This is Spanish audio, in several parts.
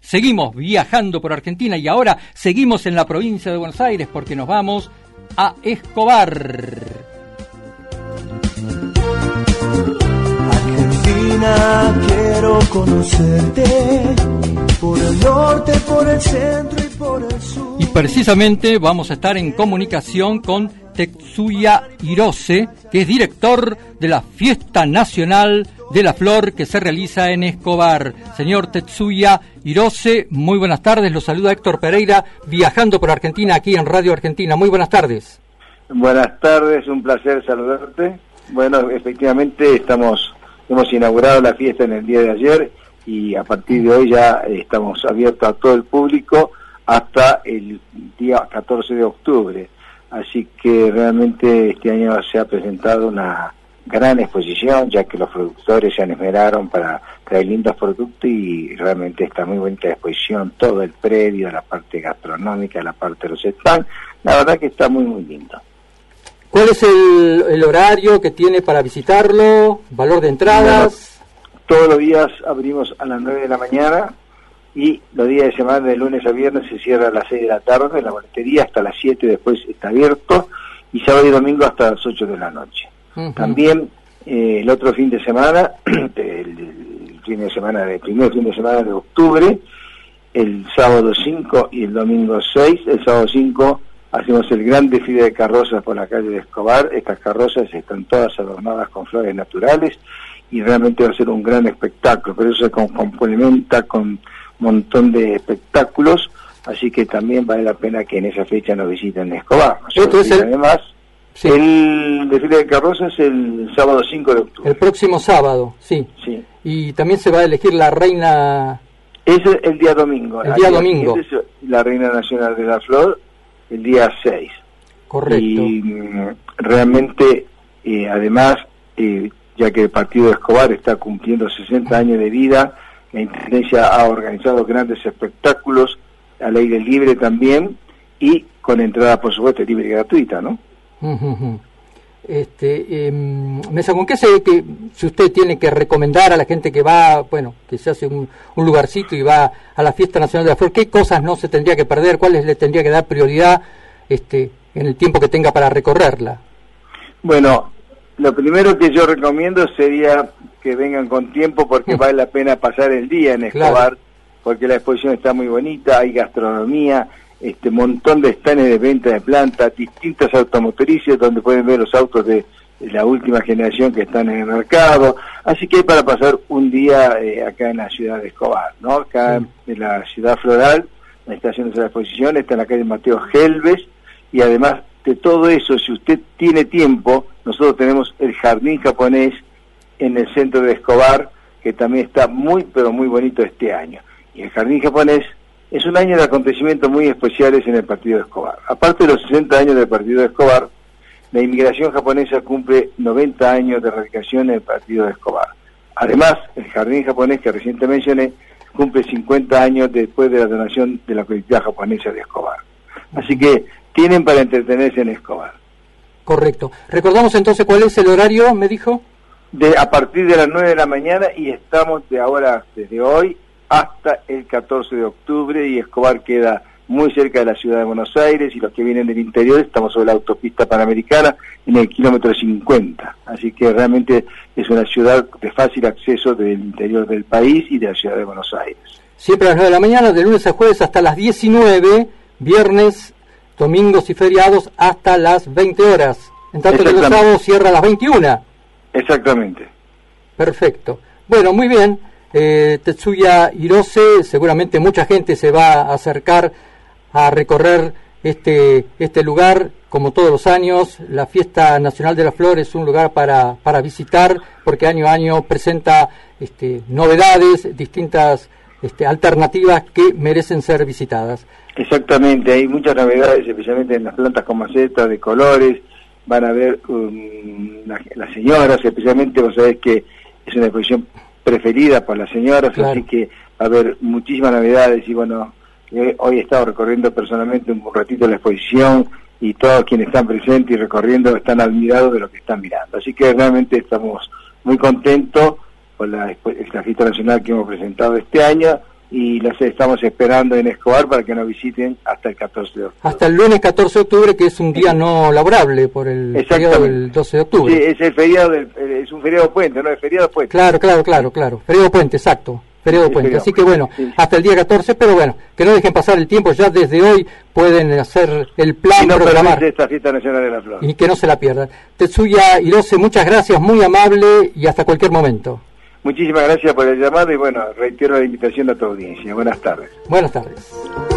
seguimos viajando por Argentina y ahora seguimos en la provincia de Buenos Aires porque nos vamos a Escobar. Argentina, quiero conocerte por el norte, por el centro y por el sur. Y precisamente vamos a estar en comunicación con Tetsuya Hirose, que es director de la Fiesta Nacional de la Flor que se realiza en Escobar. Señor Tetsuya Hirose, muy buenas tardes. Lo saluda Héctor Pereira, viajando por Argentina aquí en Radio Argentina. Muy buenas tardes. Buenas tardes, un placer saludarte. Bueno, efectivamente hemos inaugurado la fiesta en el día de ayer y a partir de hoy ya estamos abiertos a todo el público hasta el día 14 de octubre. Así que realmente este año se ha presentado una gran exposición, ya que los productores se han esmeraron para traer lindos productos y realmente está muy bonita la exposición, todo el predio, la parte gastronómica, la parte de los stands, la verdad que está muy muy lindo. ¿Cuál es el horario que tiene para visitarlo? ¿Valor de entradas? Bueno, todos los días abrimos a las 9 de la mañana y los días de semana, de lunes a viernes, se cierra a las 6 de la tarde, la boletería hasta las 7, después está abierto, y sábado y domingo hasta las 8 de la noche. Uh-huh. También el otro fin de semana, el primer fin de semana de octubre, el sábado 5 y el domingo 6, el sábado 5 hacemos el gran desfile de carrozas por la calle de Escobar. Estas carrozas están todas adornadas con flores naturales y realmente va a ser un gran espectáculo, pero eso se complementa con montón de espectáculos, así que también vale la pena que en esa fecha nos visiten Escobar. Entonces, además, sí, el desfile de carrozas es el sábado 5 de octubre. El próximo sábado, sí. Sí. Y también se va a elegir la reina... Es el día domingo. El día domingo. Es la reina nacional de la flor, el día 6. Correcto. Y realmente, además, ya que el partido de Escobar está cumpliendo 60 años de vida, la Intendencia ha organizado grandes espectáculos al aire libre también y con entrada, por supuesto, libre y gratuita, ¿no? Mesa, ¿con qué si usted tiene que recomendar a la gente que va, bueno, que se hace un lugarcito y va a la Fiesta Nacional de la Flor, qué cosas no se tendría que perder, cuáles le tendría que dar prioridad en el tiempo que tenga para recorrerla? Bueno, lo primero que yo recomiendo sería que vengan con tiempo porque vale la pena pasar el día en Escobar, claro, porque la exposición está muy bonita, hay gastronomía, montón de stands de venta de plantas, distintas automotrices donde pueden ver los autos de la última generación que están en el mercado, así que hay para pasar un día acá en la ciudad de Escobar, ¿no? Acá en la ciudad floral, la estación de la exposición está en la calle Mateo Gelbes, y además de todo eso, si usted tiene tiempo, nosotros tenemos el jardín japonés en el centro de Escobar, que también está muy, pero muy bonito este año. Y el jardín japonés es un año de acontecimientos muy especiales en el partido de Escobar. Aparte de los 60 años del partido de Escobar, la inmigración japonesa cumple 90 años de radicación en el partido de Escobar. Además, el jardín japonés que recién mencioné cumple 50 años después de la donación de la colectividad japonesa de Escobar. Así que tienen para entretenerse en Escobar. Correcto. Recordamos entonces cuál es el horario, me dijo. A partir de las 9 de la mañana y estamos desde hoy hasta el 14 de octubre y Escobar queda muy cerca de la ciudad de Buenos Aires y los que vienen del interior estamos sobre la autopista Panamericana en el kilómetro 50. Así que realmente es una ciudad de fácil acceso del interior del país y de la ciudad de Buenos Aires. Siempre a las 9 de la mañana, de lunes a jueves hasta las 19, viernes, domingos y feriados hasta las 20 horas. En tanto que los sábados cierra a las 21. Exactamente. Perfecto. Bueno, muy bien. Tetsuya Hirose, seguramente mucha gente se va a acercar a recorrer este lugar, como todos los años. La Fiesta Nacional de la Flor es un lugar para visitar, porque año a año presenta novedades, distintas alternativas que merecen ser visitadas. Exactamente, hay muchas novedades, especialmente en las plantas con macetas de colores. Van a ver las señoras, especialmente, vos sabés que es una exposición preferida por las señoras, claro, así que va a haber muchísimas novedades y bueno, hoy he estado recorriendo personalmente un ratito la exposición y todos quienes están presentes y recorriendo están admirados de lo que están mirando, así que realmente estamos muy contentos por la fiesta nacional que hemos presentado este año, y los estamos esperando en Escobar para que nos visiten hasta el 14 de octubre. Hasta el lunes 14 de octubre, que es un día no laborable por el feriado del 12 de octubre. Sí, es el feriado, es un feriado puente, ¿no? Es feriado puente. Claro. Feriado puente, exacto. Feriado puente. Así que bueno, hasta el día 14, pero bueno, que no dejen pasar el tiempo, ya desde hoy pueden hacer el plan, programar. Esta fiesta nacional de la flor. Y que no se la pierdan. Tetsuya Hirose, muchas gracias, muy amable y hasta cualquier momento. Muchísimas gracias por el llamado y bueno, reitero la invitación a tu audiencia. Buenas tardes. Buenas tardes.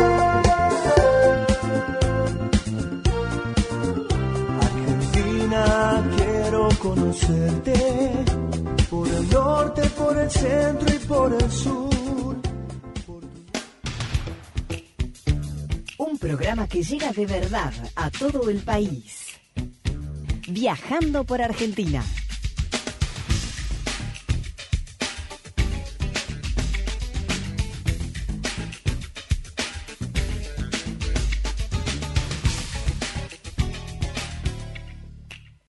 Argentina, quiero conocerte, por el norte, por el centro y por el sur. Un programa que llega de verdad a todo el país. Viajando por Argentina.